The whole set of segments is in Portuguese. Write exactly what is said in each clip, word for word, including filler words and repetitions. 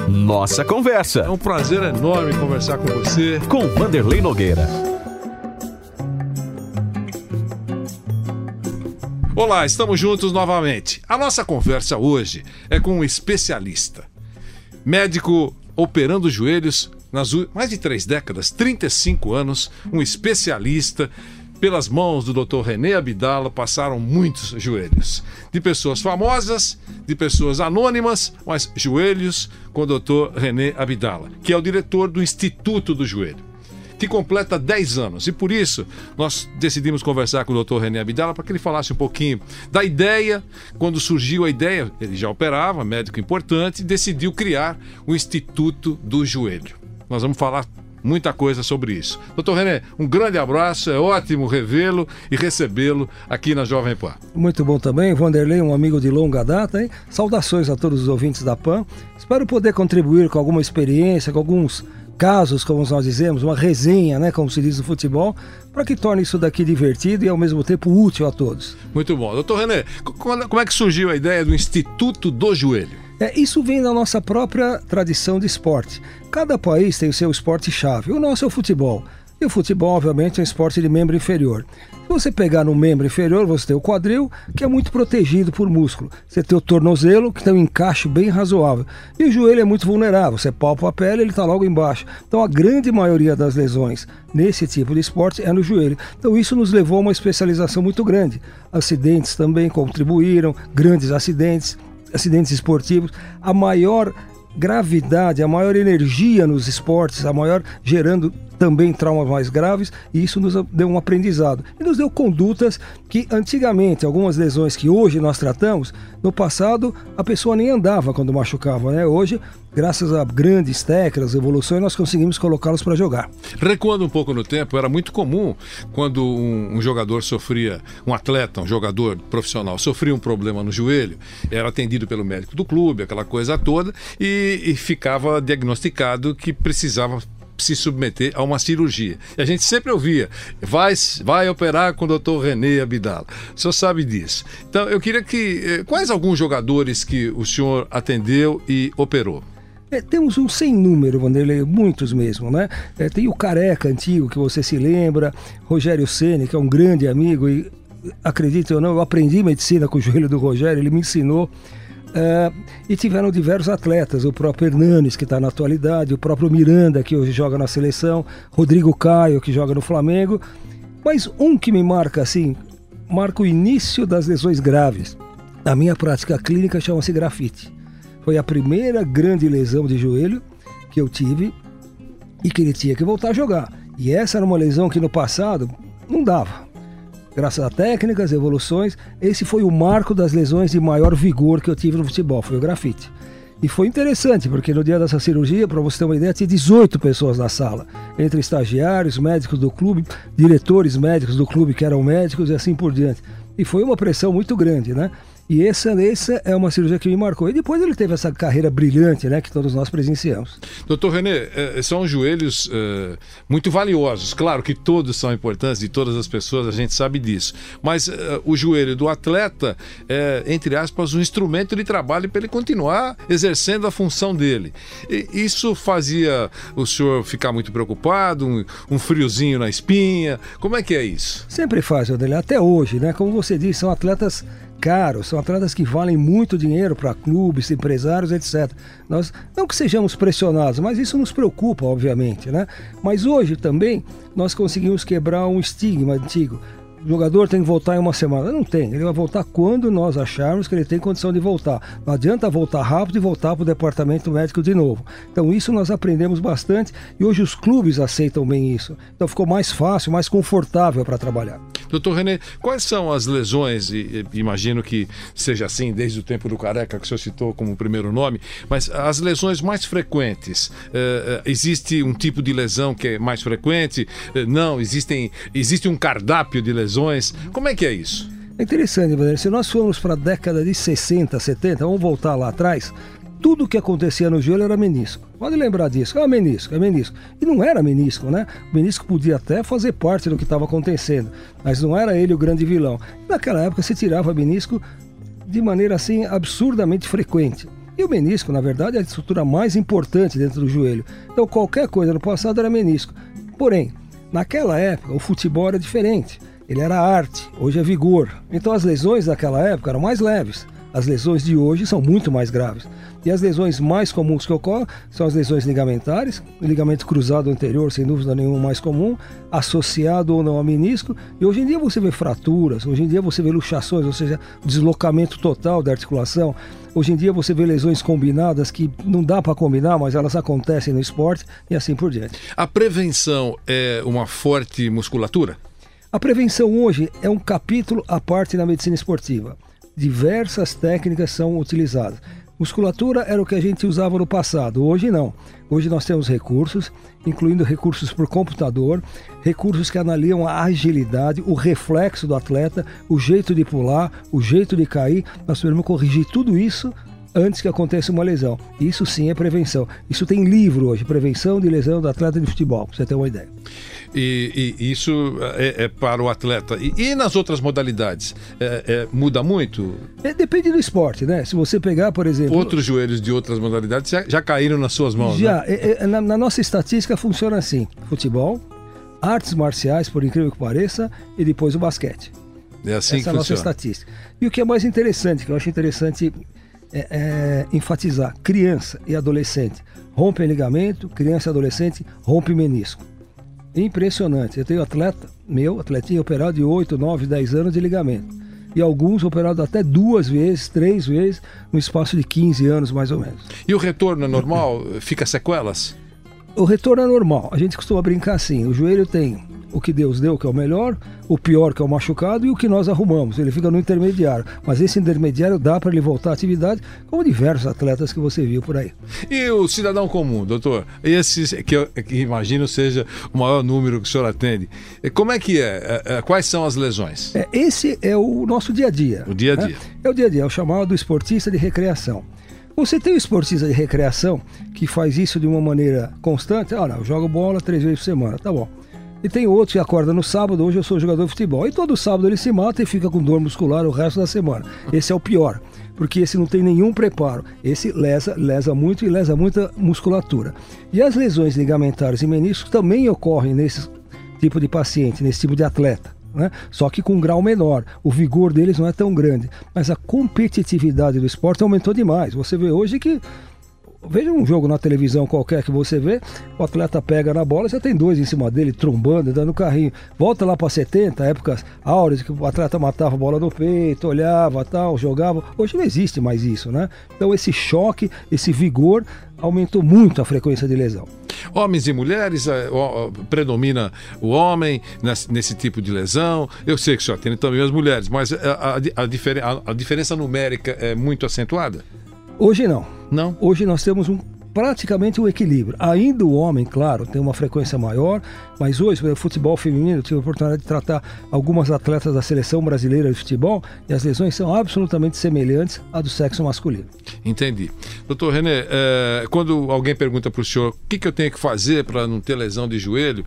Nossa Conversa. É um prazer enorme conversar com você. Com Vanderlei Nogueira. Olá, estamos juntos novamente. A nossa conversa hoje é com um especialista. Médico operando joelhos nas mais de três décadas, trinta e cinco anos, um especialista. Pelas mãos do doutor René Abdala passaram muitos joelhos. De pessoas famosas, de pessoas anônimas, mas joelhos com o doutor René Abdala, que é o diretor do Instituto do Joelho, que completa dez anos. E por isso nós decidimos conversar com o doutor René Abdala para que ele falasse um pouquinho da ideia. Quando surgiu a ideia, ele já operava, médico importante, e decidiu criar o Instituto do Joelho. Nós vamos falar muita coisa sobre isso. doutor René, um grande abraço, é ótimo revê-lo e recebê-lo aqui na Jovem Pan. Muito bom também, Vanderlei, um amigo de longa data, hein? Saudações a todos os ouvintes da Pan. Espero poder contribuir com alguma experiência, com alguns casos, como nós dizemos, uma resenha, né, como se diz no futebol, para que torne isso daqui divertido e ao mesmo tempo útil a todos. Muito bom. doutor René, como é que surgiu a ideia do Instituto do Joelho? É, isso vem da nossa própria tradição de esporte. Cada país tem o seu esporte-chave. O nosso é o futebol. E o futebol, obviamente, é um esporte de membro inferior. Se você pegar no membro inferior, você tem o quadril, que é muito protegido por músculo. Você tem o tornozelo, que tem um encaixe bem razoável. E o joelho é muito vulnerável. Você palpa a pele, ele está logo embaixo. Então, a grande maioria das lesões nesse tipo de esporte é no joelho. Então, isso nos levou a uma especialização muito grande. Acidentes também contribuíram, grandes acidentes. acidentes esportivos, a maior gravidade, a maior energia nos esportes, a maior gerando também traumas mais graves, e isso nos deu um aprendizado. E nos deu condutas que antigamente, algumas lesões que hoje nós tratamos, no passado a pessoa nem andava quando machucava, né? Hoje, graças a grandes técnicas, evoluções, nós conseguimos colocá-los para jogar. Recuando um pouco no tempo, era muito comum quando um, um jogador sofria, um atleta, um jogador profissional, sofria um problema no joelho, era atendido pelo médico do clube, aquela coisa toda, e, e ficava diagnosticado que precisava se submeter a uma cirurgia. E a gente sempre ouvia, vai, vai operar com o doutor René Abdala. O senhor sabe disso. Então, eu queria que... Quais alguns jogadores que o senhor atendeu e operou? É, temos um sem número, Vanderlei, muitos mesmo, né? É, tem o Careca antigo, que você se lembra, Rogério Ceni, que é um grande amigo, e acredite ou não, eu aprendi medicina com o joelho do Rogério, ele me ensinou. Uh, e tiveram diversos atletas, o próprio Hernanes, que está na atualidade, o próprio Miranda, que hoje joga na seleção, Rodrigo Caio, que joga no Flamengo. Mas um que me marca assim, marca o início das lesões graves. Na minha prática clínica chama-se grafite. Foi a primeira grande lesão de joelho que eu tive e que ele tinha que voltar a jogar. E essa era uma lesão que no passado não dava. Graças a técnicas, evoluções, esse foi o marco das lesões de maior vigor que eu tive no futebol, foi o grafite. E foi interessante, porque no dia dessa cirurgia, para você ter uma ideia, tinha dezoito pessoas na sala, entre estagiários, médicos do clube, diretores médicos do clube que eram médicos e assim por diante. E foi uma pressão muito grande, né? E essa, essa é uma cirurgia que me marcou. E depois ele teve essa carreira brilhante, né, que todos nós presenciamos. doutor René, são joelhos é, muito valiosos. Claro que todos são importantes, de todas as pessoas, a gente sabe disso. Mas é, o joelho do atleta é, entre aspas, um instrumento de trabalho para ele continuar exercendo a função dele. E isso fazia o senhor ficar muito preocupado, um, um friozinho na espinha? Como é que é isso? Sempre faz, Adele, até hoje, né? Como você disse, são atletas caros, são atletas que valem muito dinheiro para clubes, empresários, etcétera. Nós, não que sejamos pressionados, mas isso nos preocupa, obviamente, né? Mas hoje também nós conseguimos quebrar um estigma antigo. O jogador tem que voltar em uma semana. Não tem, ele vai voltar quando nós acharmos que ele tem condição de voltar. Não adianta voltar rápido e voltar para o departamento médico de novo. Então isso nós aprendemos bastante e hoje os clubes aceitam bem isso. Então ficou mais fácil, mais confortável para trabalhar. doutor René, quais são as lesões, e, e imagino que seja assim desde o tempo do Careca, que o senhor citou como primeiro nome, mas as lesões mais frequentes, uh, existe um tipo de lesão que é mais frequente? Uh, não, existem, existe um cardápio de lesões? Como é que é isso? É interessante, Vanderlei. Se nós formos para a década de sessenta, setenta, vamos voltar lá atrás, tudo o que acontecia no joelho era menisco. Pode lembrar disso. Ah, menisco, é menisco. E não era menisco, né? O menisco podia até fazer parte do que estava acontecendo, mas não era ele o grande vilão. Naquela época se tirava menisco de maneira assim absurdamente frequente. E o menisco, na verdade, é a estrutura mais importante dentro do joelho. Então, qualquer coisa no passado era menisco. Porém, naquela época, o futebol era diferente. Ele era arte, hoje é vigor. Então, as lesões daquela época eram mais leves. As lesões de hoje são muito mais graves. E as lesões mais comuns que ocorrem são as lesões ligamentares, o ligamento cruzado anterior, sem dúvida nenhuma, mais comum, associado ou não ao menisco. E hoje em dia você vê fraturas, hoje em dia você vê luxações, ou seja, deslocamento total da articulação. Hoje em dia você vê lesões combinadas que não dá para combinar, mas elas acontecem no esporte e assim por diante. A prevenção é uma forte musculatura? A prevenção hoje é um capítulo à parte na medicina esportiva. Diversas técnicas são utilizadas. Musculatura era o que a gente usava no passado, hoje não. Hoje nós temos recursos, incluindo recursos por computador, recursos que analisam a agilidade, o reflexo do atleta, o jeito de pular, o jeito de cair. Nós podemos corrigir tudo isso antes que aconteça uma lesão. Isso sim é prevenção. Isso tem livro hoje, Prevenção de Lesão do Atleta de Futebol, para você ter uma ideia. E, e isso é, é para o atleta. E, e nas outras modalidades? É, é, muda muito? É, depende do esporte, né? Se você pegar, por exemplo... Outros joelhos de outras modalidades já, já caíram nas suas mãos, Já. Né? É, é, na, na nossa estatística funciona assim. Futebol, artes marciais, por incrível que pareça, e depois o basquete. É assim Essa que é a nossa funciona. estatística. E o que é mais interessante, que eu acho interessante é, é, enfatizar, criança e adolescente rompem ligamento, criança e adolescente rompem menisco. Impressionante. Eu tenho atleta, meu, atletinha operado de oito, nove, dez anos de ligamento. E alguns operados até duas vezes, três vezes, no espaço de quinze anos, mais ou menos. E o retorno é normal? Fica sequelas? O retorno é normal. A gente costuma brincar assim, o joelho tem o que Deus deu, que é o melhor, o pior, que é o machucado, e o que nós arrumamos. Ele fica no intermediário. Mas esse intermediário dá para ele voltar à atividade, como diversos atletas que você viu por aí. E o cidadão comum, doutor? Esse que eu que imagino seja o maior número que o senhor atende. Como é que é? Quais são as lesões? É, esse é o nosso dia a dia. O dia a dia. Né? É o dia a dia, é o chamado esportista de recreação. Você tem um esportista de recreação que faz isso de uma maneira constante. Ah, não, eu jogo bola três vezes por semana, tá bom. E tem outro que acorda no sábado, hoje eu sou jogador de futebol. E todo sábado ele se mata e fica com dor muscular o resto da semana. Esse é o pior, porque esse não tem nenhum preparo. Esse lesa, lesa muito e lesa muita musculatura. E as lesões ligamentares e meniscos também ocorrem nesse tipo de paciente, nesse tipo de atleta, né? Só que com um grau menor. O vigor deles não é tão grande. Mas a competitividade do esporte aumentou demais. Você vê hoje que... Veja um jogo na televisão qualquer que você vê, o atleta pega na bola, você tem dois em cima dele, trombando, dando carrinho. Volta lá para setenta, épocas áureas, que o atleta matava a bola no peito, olhava, tal, jogava. Hoje não existe mais isso, né? Então esse choque, esse vigor aumentou muito a frequência de lesão. Homens e mulheres, predomina o homem nesse, nesse tipo de lesão. Eu sei que o senhor atende também as mulheres, mas a, a, a, diferen, a, a diferença numérica é muito acentuada? Hoje não. Não? Hoje nós temos um, praticamente um equilíbrio. Ainda o homem, claro, tem uma frequência maior, mas hoje, no futebol feminino, eu tive a oportunidade de tratar algumas atletas da seleção brasileira de futebol e as lesões são absolutamente semelhantes à do sexo masculino. Entendi. Doutor René, é, quando alguém pergunta para o senhor o que, que eu tenho que fazer para não ter lesão de joelho,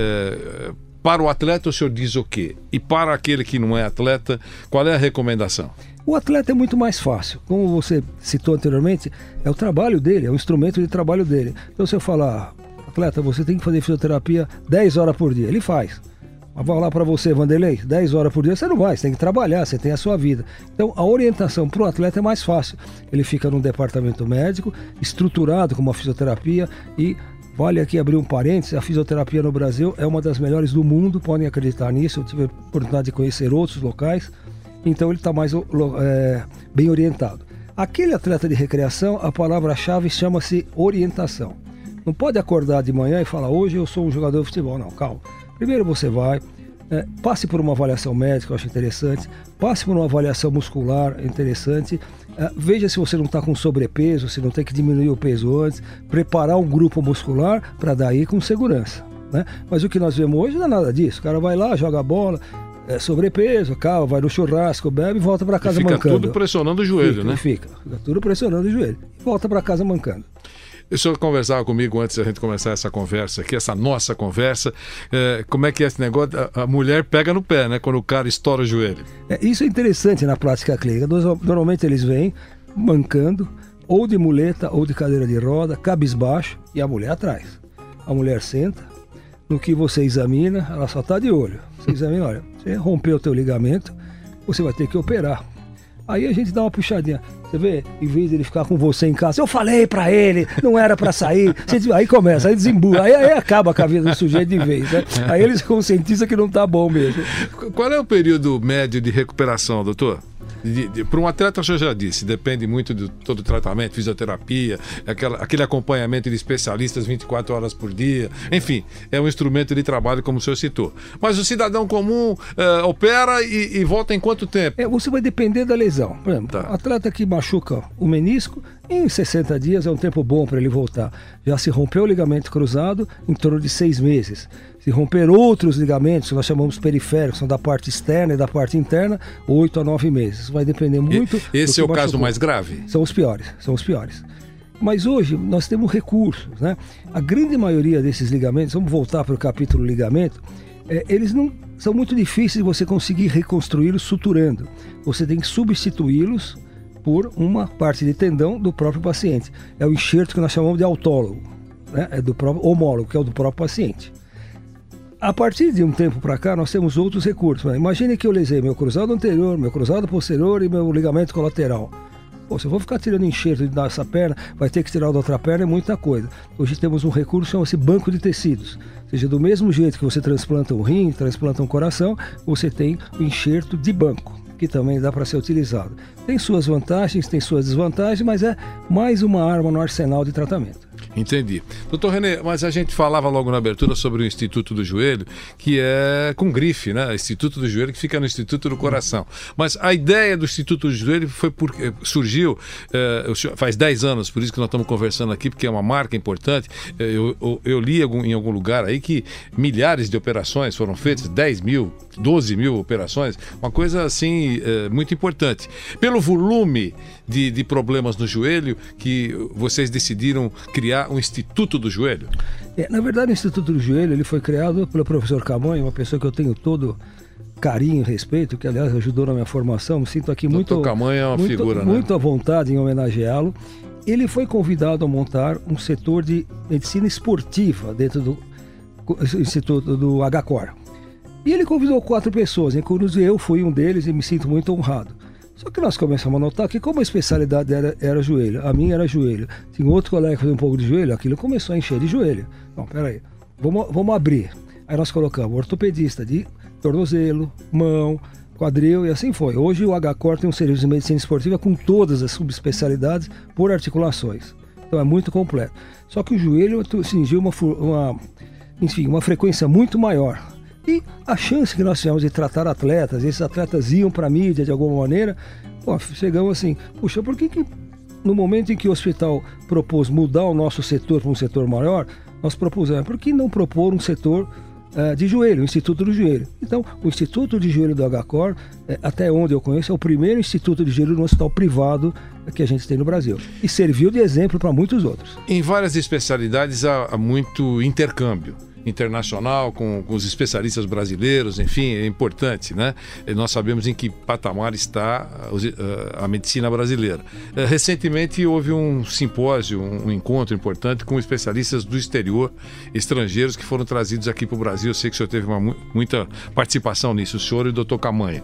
é, para o atleta o senhor diz o quê? E para aquele que não é atleta, qual é a recomendação? O atleta é muito mais fácil. Como você citou anteriormente, é o trabalho dele, é o instrumento de trabalho dele. Então se eu falar, atleta, você tem que fazer fisioterapia dez horas por dia, ele faz. Mas vai lá para você, Vanderlei, dez horas por dia, você não vai, você tem que trabalhar, você tem a sua vida. Então a orientação para o atleta é mais fácil. Ele fica num departamento médico, estruturado com uma fisioterapia e... Vale aqui abrir um parênteses, a fisioterapia no Brasil é uma das melhores do mundo, podem acreditar nisso, eu tive a oportunidade de conhecer outros locais, então ele está mais é, bem orientado. Aquele atleta de recreação, a palavra-chave chama-se orientação. Não pode acordar de manhã e falar, hoje eu sou um jogador de futebol, não, calma. Primeiro você vai, é, passe por uma avaliação médica, eu acho interessante, passe por uma avaliação muscular, interessante, é, veja se você não está com sobrepeso, se não tem que diminuir o peso antes, preparar um grupo muscular para daí com segurança, né? Mas o que nós vemos hoje não é nada disso, o cara vai lá, joga bola, é, sobrepeso, calma, vai no churrasco, bebe e volta para casa fica mancando. Fica tudo pressionando o joelho, fica, né? Fica, fica tudo pressionando o joelho e volta para casa mancando. O senhor conversava comigo antes da gente começar essa conversa aqui, essa nossa conversa, é, como é que é esse negócio? A, a mulher pega no pé, né? Quando o cara estoura o joelho. É, isso é interessante na prática clínica. Normalmente eles vêm mancando, ou de muleta ou de cadeira de roda, cabisbaixo, e a mulher atrás. A mulher senta, no que você examina, ela só está de olho. Você examina, olha, você rompeu o teu ligamento, você vai ter que operar. Aí a gente dá uma puxadinha. Você vê, em vez de ele ficar com você em casa, eu falei pra ele, não era pra sair. Você, aí começa, aí desemburra, aí, aí acaba com a vida do sujeito de vez, né? Aí eles conscientizam que não tá bom mesmo. Qual é o período médio de recuperação, doutor? Para um atleta, o senhor já disse, depende muito de todo o tratamento, fisioterapia, aquela, aquele acompanhamento de especialistas vinte e quatro horas por dia, enfim, é um instrumento de trabalho, como o senhor citou. Mas o cidadão comum uh, opera e, e volta em quanto tempo? É, você vai depender da lesão. Por exemplo, tá. atleta que machuca o menisco, em sessenta dias é um tempo bom para ele voltar. Já se rompeu o ligamento cruzado, em torno de seis meses. Se romper outros ligamentos, que nós chamamos periféricos, são da parte externa e da parte interna, oito a nove meses. Isso vai depender muito. E, esse é o machucou. caso mais grave? São os piores, são os piores. Mas hoje nós temos recursos, né? A grande maioria desses ligamentos, vamos voltar para o capítulo ligamento, é, eles não são muito difíceis de você conseguir reconstruí-los suturando. Você tem que substituí-los por uma parte de tendão do próprio paciente. É o enxerto que nós chamamos de autólogo, né? É do próprio homólogo, que é o do próprio paciente. A partir de um tempo para cá, nós temos outros recursos. Imagine que eu lesei meu cruzado anterior, meu cruzado posterior e meu ligamento colateral. Pô, se eu vou ficar tirando enxerto dessa perna, vai ter que tirar da outra perna, é muita coisa. Hoje temos um recurso que chama-se banco de tecidos. Ou seja, do mesmo jeito que você transplanta um rim, transplanta um coração, você tem o enxerto de banco, que também dá para ser utilizado. Tem suas vantagens, tem suas desvantagens, mas é mais uma arma no arsenal de tratamento. Entendi. Doutor René, mas a gente falava logo na abertura sobre o Instituto do Joelho, que é com grife, né? Instituto do Joelho, que fica no Instituto do Coração. Mas a ideia do Instituto do Joelho foi porque surgiu eh, faz dez anos, por isso que nós estamos conversando aqui, porque é uma marca importante. Eu, eu, eu li algum, em algum lugar aí que milhares de operações foram feitas, dez mil, doze mil operações, uma coisa assim eh, muito importante. Pelo volume de, de problemas no joelho, que vocês decidiram criar um Instituto do Joelho? É, na verdade, o Instituto do Joelho ele foi criado pelo professor Camanho, uma pessoa que eu tenho todo carinho e respeito, que aliás ajudou na minha formação. Me sinto aqui muito, doutor Camanho é uma muito, figura, muito né? à vontade em homenageá-lo. Ele foi convidado a montar um setor de medicina esportiva dentro do Instituto do H C O R. E ele convidou quatro pessoas, inclusive eu fui um deles e me sinto muito honrado. Só que nós começamos a notar que como a especialidade era, era joelho, a minha era joelho, tinha outro colega que fazia um pouco de joelho, aquilo começou a encher de joelho. Não, peraí, vamos, vamos abrir. Aí nós colocamos ortopedista de tornozelo, mão, quadril e assim foi. Hoje o H C O R tem um serviço de medicina esportiva com todas as subespecialidades por articulações. Então é muito completo. Só que o joelho atingiu uma, uma, enfim, uma frequência muito maior. E a chance que nós tivemos de tratar atletas, esses atletas iam para a mídia de alguma maneira, pô, chegamos assim, puxa, por que, que no momento em que o hospital propôs mudar o nosso setor para um setor maior, nós propusemos, por que não propor um setor uh, de joelho, o Instituto do Joelho? Então, o Instituto de Joelho do H C O R, eh, até onde eu conheço, é o primeiro instituto de joelho no hospital privado que a gente tem no Brasil. E serviu de exemplo para muitos outros. Em várias especialidades há, há muito intercâmbio internacional com, com os especialistas brasileiros, enfim, é importante, né? E nós sabemos em que patamar está a, a, a medicina brasileira. Recentemente houve um simpósio, um, um encontro importante com especialistas do exterior, estrangeiros que foram trazidos aqui para o Brasil. Eu sei que o senhor teve uma, muita participação nisso, o senhor e o doutor Camanho. Uh,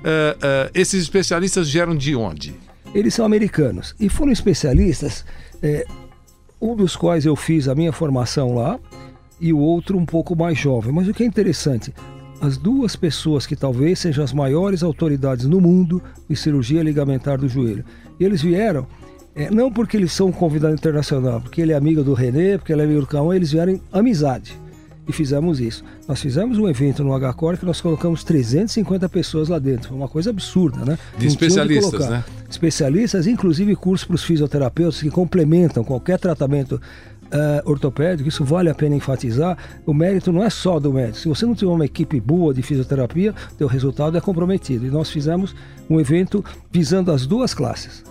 uh, esses especialistas vieram de onde? Eles são americanos e foram especialistas, é, um dos quais eu fiz a minha formação lá, e o outro um pouco mais jovem. Mas o que é interessante, as duas pessoas que talvez sejam as maiores autoridades no mundo de cirurgia ligamentar do joelho, e eles vieram, é, não porque eles são um convidado internacional, porque ele é amigo do René, porque ele é amigo do Cauã, eles vieram em amizade. E fizemos isso. Nós fizemos um evento no H C O R que nós colocamos trezentas e cinquenta pessoas lá dentro. Foi uma coisa absurda, né? De especialistas, né? Especialistas, inclusive cursos para os fisioterapeutas que complementam qualquer tratamento Uh, ortopédico. Isso vale a pena enfatizar. O mérito não é só do médico. Se você não tiver uma equipe boa de fisioterapia, o resultado é comprometido. E nós fizemos um evento visando as duas classes.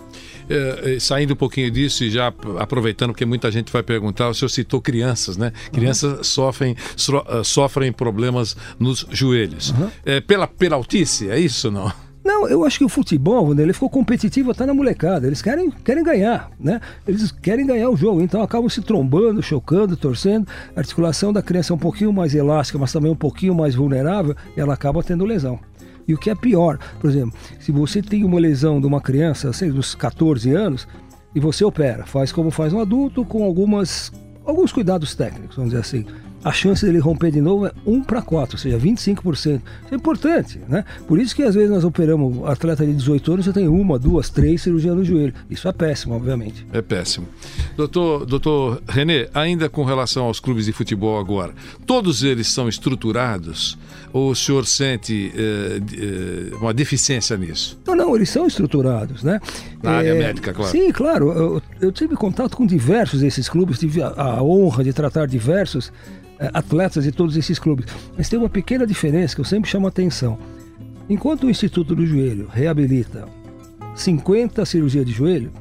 É, saindo um pouquinho disso e já aproveitando, porque muita gente vai perguntar, o senhor citou crianças, né? Crianças uhum. sofrem, so, sofrem problemas nos joelhos. Uhum. É, pela peraltice, é isso ou não? Não, eu acho que o futebol, né, ele ficou competitivo até na molecada. Eles querem, querem ganhar, né? Eles querem ganhar o jogo, então acabam se trombando, chocando, torcendo. A articulação da criança é um pouquinho mais elástica, mas também um pouquinho mais vulnerável, e ela acaba tendo lesão. E o que é pior, por exemplo, se você tem uma lesão de uma criança, sei, dos catorze anos, e você opera, faz como faz um adulto, com algumas, alguns cuidados técnicos, vamos dizer assim. A chance dele romper de novo é um para quatro, ou seja, vinte e cinco por cento. Isso é importante, né? Por isso que às vezes nós operamos atleta de dezoito anos, você tem uma, duas, três cirurgias no joelho. Isso é péssimo, obviamente. É péssimo. Doutor, doutor René, ainda com relação aos clubes de futebol agora, todos eles são estruturados ou o senhor sente eh, eh, uma deficiência nisso? Não, não, eles são estruturados, né? Na é, área médica, claro. Sim, claro. Eu, eu tive contato com diversos desses clubes, tive a, a honra de tratar diversos atletas de todos esses clubes. Mas tem uma pequena diferença que eu sempre chamo a atenção. Enquanto o Instituto do Joelho reabilita cinquenta cirurgias de joelho,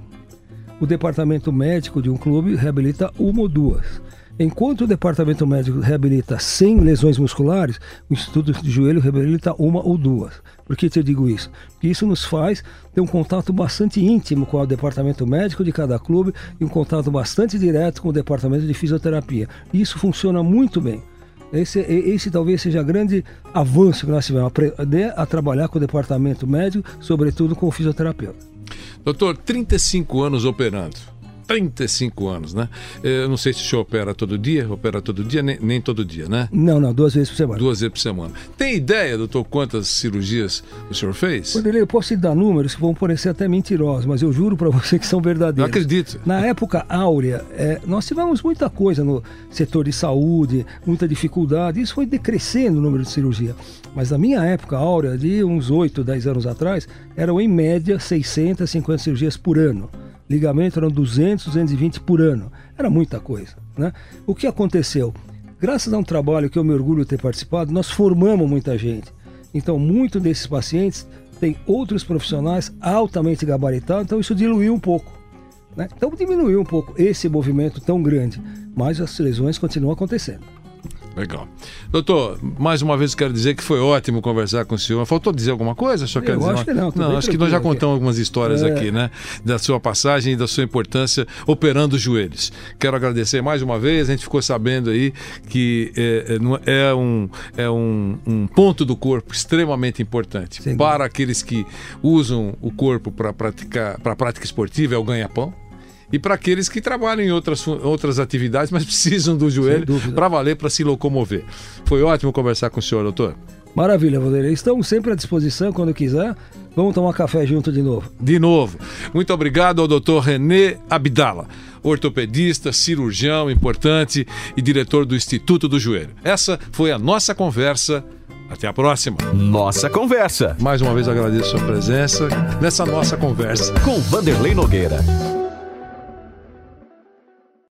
o departamento médico de um clube reabilita uma ou duas. Enquanto o departamento médico reabilita cem lesões musculares, o Instituto de Joelho reabilita uma ou duas. Por que eu digo isso? Porque isso nos faz ter um contato bastante íntimo com o departamento médico de cada clube e um contato bastante direto com o departamento de fisioterapia. E isso funciona muito bem. Esse, esse talvez seja o grande avanço que nós tivemos, aprender a trabalhar com o departamento médico, sobretudo com o fisioterapeuta. Doutor, trinta e cinco anos operando. trinta e cinco anos, né? Eu não sei se o senhor opera todo dia, opera todo dia, nem, nem todo dia, né? Não, não, duas vezes por semana. Duas vezes por semana. Tem ideia, doutor, quantas cirurgias o senhor fez? Vanderlei, eu posso te dar números que vão parecer até mentirosos, mas eu juro para você que são verdadeiros. Eu acredito. Na época áurea, é, nós tivemos muita coisa no setor de saúde, muita dificuldade, isso foi decrescendo o número de cirurgia. Mas na minha época áurea, de uns oito, dez anos atrás, eram em média seiscentas e cinquenta cirurgias por ano. Ligamento eram duzentos, duzentos e vinte por ano. Era muita coisa, né? O que aconteceu? Graças a um trabalho que eu me orgulho de ter participado, nós formamos muita gente. Então, muitos desses pacientes têm outros profissionais altamente gabaritados, então isso diluiu um pouco, né? Então, diminuiu um pouco esse movimento tão grande, mas as lesões continuam acontecendo. Legal. Doutor, mais uma vez quero dizer que foi ótimo conversar com o senhor. Faltou dizer alguma coisa? O senhor quer Eu dizer acho uma... que não. Não, acho que nós já contamos aqui algumas histórias é... aqui, né? Da sua passagem e da sua importância operando os joelhos. Quero agradecer mais uma vez. A gente ficou sabendo aí que é, é, um, é um, um ponto do corpo extremamente importante. Sim. Para aqueles que usam o corpo para praticar, para a prática esportiva, é o ganha-pão. E para aqueles que trabalham em outras, outras atividades, mas precisam do joelho para valer, para se locomover. Foi ótimo conversar com o senhor, doutor. Maravilha, Vanderlei. Estamos sempre à disposição quando quiser. Vamos tomar café junto de novo. De novo. Muito obrigado ao doutor René Abdala, ortopedista, cirurgião importante e diretor do Instituto do Joelho. Essa foi a nossa conversa. Até a próxima. Nossa Conversa. Mais uma vez agradeço a sua presença nessa nossa conversa. Com Vanderlei Nogueira.